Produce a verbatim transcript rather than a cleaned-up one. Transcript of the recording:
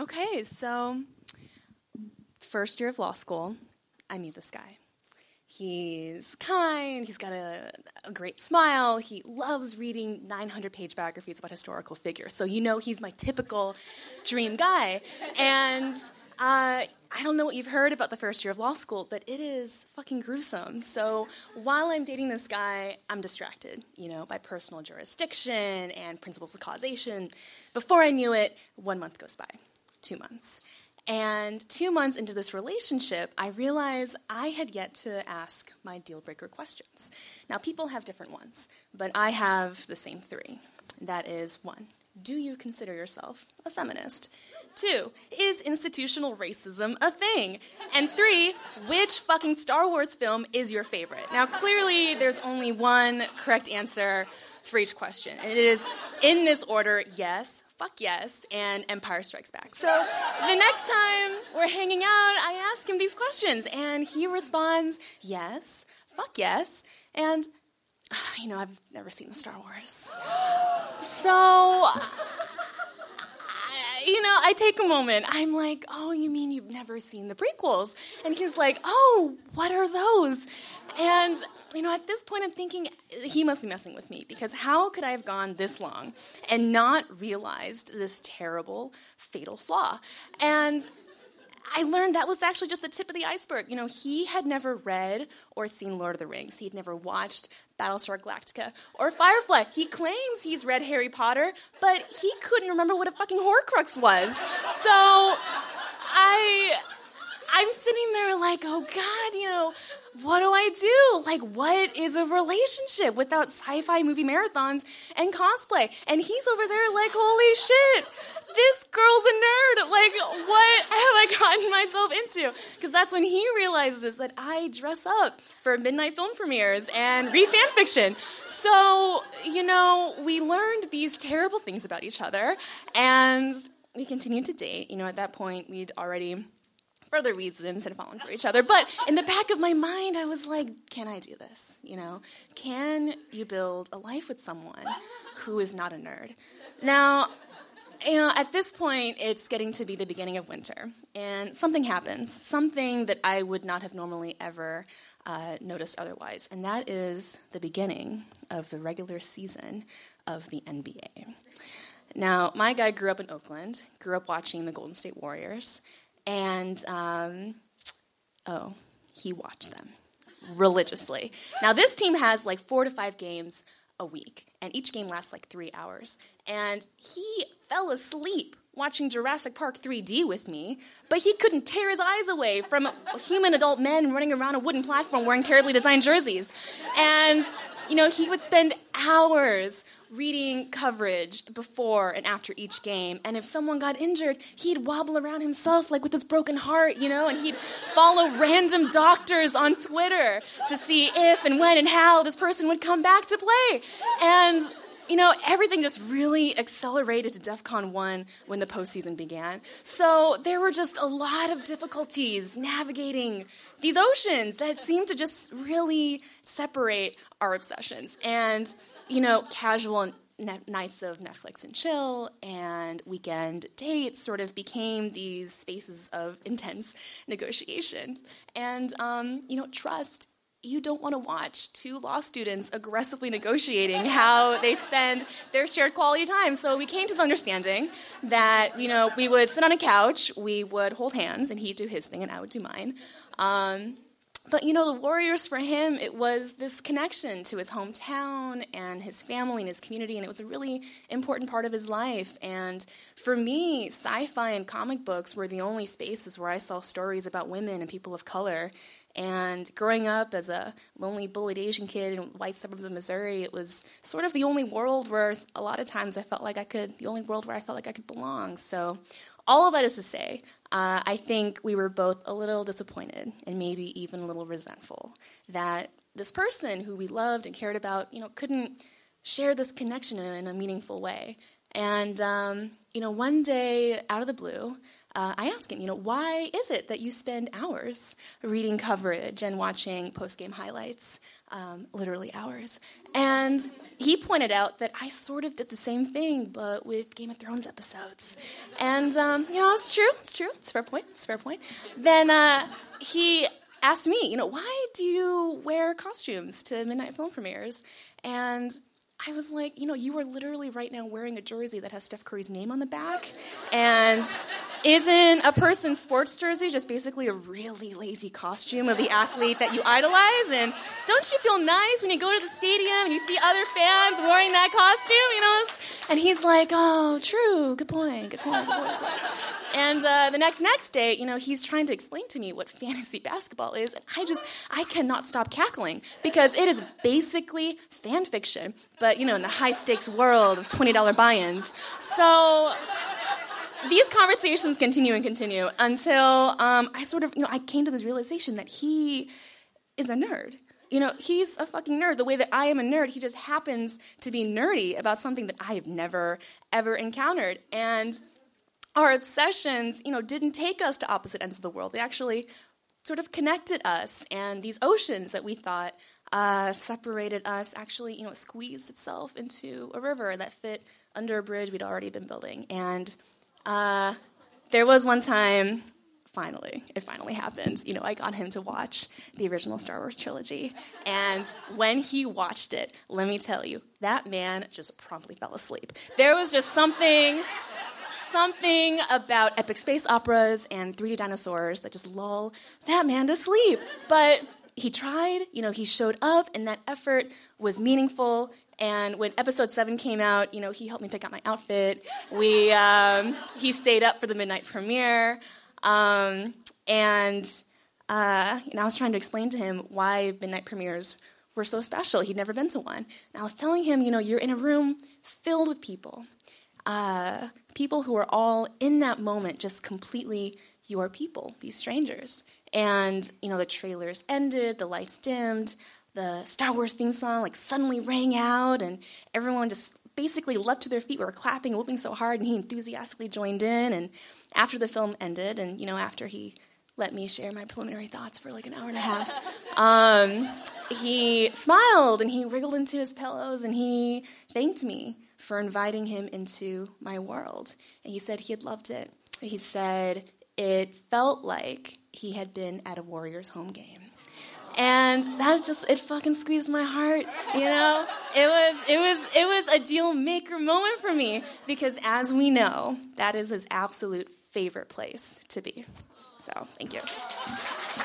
Okay, so first year of law school, I meet this guy. He's kind, he's got a, a great smile, he loves reading nine hundred page biographies about historical figures, so you know he's my typical dream guy. And uh, I don't know what you've heard about the first year of law school, but it is fucking gruesome. So while I'm dating this guy, I'm distracted, you know, by personal jurisdiction and principles of causation. Before I knew it, one month goes by, two months. And two months into this relationship, I realized I had yet to ask my deal-breaker questions. Now, people have different ones, but I have the same three. That is, one, do you consider yourself a feminist? Two, is institutional racism a thing? And three, which fucking Star Wars film is your favorite? Now, clearly, there's only one correct answer for each question. And it is, in this order, yes, fuck yes, and Empire Strikes Back. So the next time we're hanging out, I ask him these questions, and he responds, yes, fuck yes, and, you know, I've never seen the Star Wars. So, you know, I take a moment. I'm like, oh, you mean you've never seen the prequels? And he's like, oh, what are those? And, you know, at this point I'm thinking, he must be messing with me, because how could I have gone this long and not realized this terrible, fatal flaw? And I learned that was actually just the tip of the iceberg. You know, he had never read or seen Lord of the Rings. He'd never watched Battlestar Galactica or Firefly. He claims he's read Harry Potter, but he couldn't remember what a fucking Horcrux was. So I... I'm sitting there like, oh God, you know, what do I do? Like, what is a relationship without sci-fi movie marathons and cosplay? And he's over there like, holy shit, this girl's a nerd. Like, what have I gotten myself into? Because that's when he realizes that I dress up for midnight film premieres and read fan fiction. So, you know, we learned these terrible things about each other, and we continued to date. You know, at that point, we'd already... for other reasons had fallen for each other. But in the back of my mind, I was like, can I do this? You know, can you build a life with someone who is not a nerd? Now, you know, at this point, it's getting to be the beginning of winter, and something happens, something that I would not have normally ever uh, noticed otherwise, and that is the beginning of the regular season of the N B A. Now, my guy grew up in Oakland, grew up watching the Golden State Warriors, and, um, oh, he watched them religiously. Now, this team has like four to five games a week, and each game lasts like three hours. And he fell asleep watching Jurassic Park three D with me, but he couldn't tear his eyes away from human adult men running around a wooden platform wearing terribly designed jerseys. And, you know, he would spend hours reading coverage before and after each game, and if someone got injured, he'd wobble around himself like with his broken heart, you know, and he'd follow random doctors on Twitter to see if and when and how this person would come back to play. And, you know, everything just really accelerated to DEFCON one when the postseason began. So there were just a lot of difficulties navigating these oceans that seemed to just really separate our obsessions. And, you know, casual ne- nights of Netflix and chill and weekend dates sort of became these spaces of intense negotiation. And, um, you know, trust. You don't want to watch two law students aggressively negotiating how they spend their shared quality time. So we came to this understanding that, you know, we would sit on a couch, we would hold hands, and he'd do his thing and I would do mine. Um, but, you know, the Warriors for him, it was this connection to his hometown and his family and his community, and it was a really important part of his life. And for me, sci-fi and comic books were the only spaces where I saw stories about women and people of color. And growing up as a lonely, bullied Asian kid in white suburbs of Missouri, it was sort of the only world where a lot of times I felt like I could, the only world where I felt like I could belong. So all of that is to say, uh, I think we were both a little disappointed and maybe even a little resentful that this person who we loved and cared about, you know, couldn't share this connection in, in a meaningful way. And, um, you know, one day out of the blue, Uh, I asked him, you know, why is it that you spend hours reading coverage and watching post-game highlights um, literally hours. And he pointed out that I sort of did the same thing, but with Game of Thrones episodes. And, um, you know, it's true, it's true, it's a fair point, it's a fair point. Then uh, he asked me, you know, why do you wear costumes to midnight film premieres? And I was like, you know, you are literally right now wearing a jersey that has Steph Curry's name on the back. And isn't a person's sports jersey just basically a really lazy costume of the athlete that you idolize? And don't you feel nice when you go to the stadium and you see other fans wearing that costume, you know? And he's like, oh, true, good point, good point, good point. Good point. And uh, the next next day, you know, he's trying to explain to me what fantasy basketball is, and I just, I cannot stop cackling, because it is basically fan fiction, but, you know, in the high-stakes world of twenty dollars buy-ins. So these conversations continue and continue until um, I sort of, you know, I came to this realization that he is a nerd. You know, he's a fucking nerd. The way that I am a nerd, he just happens to be nerdy about something that I have never, ever encountered. And our obsessions, you know, didn't take us to opposite ends of the world. They actually sort of connected us. And these oceans that we thought uh, separated us actually, you know, squeezed itself into a river that fit under a bridge we'd already been building. And uh, there was one time, finally, it finally happened. You know, I got him to watch the original Star Wars trilogy. And when he watched it, let me tell you, that man just promptly fell asleep. There was just something... Something about epic space operas and three D dinosaurs that just lull that man to sleep. But he tried, you know, he showed up, and that effort was meaningful. And when episode seven came out, you know, he helped me pick out my outfit. We, um, he stayed up for the midnight premiere. Um, and, uh, you know, I was trying to explain to him why midnight premieres were so special. He'd never been to one. And I was telling him, you know, you're in a room filled with people. Uh, people who are all in that moment just completely your people, these strangers. And, you know, the trailers ended, the lights dimmed, the Star Wars theme song, like, suddenly rang out, and everyone just basically leapt to their feet. We were clapping, whooping so hard, and he enthusiastically joined in. And after the film ended, and, you know, after he let me share my preliminary thoughts for, like, an hour and a half, um, he smiled, and he wriggled into his pillows, and he thanked me for inviting him into my world. And he said he had loved it. He said it felt like he had been at a Warriors home game. And that just, it fucking squeezed my heart, you know? It was, it was, it was a deal maker moment for me, because as we know, that is his absolute favorite place to be. So, thank you.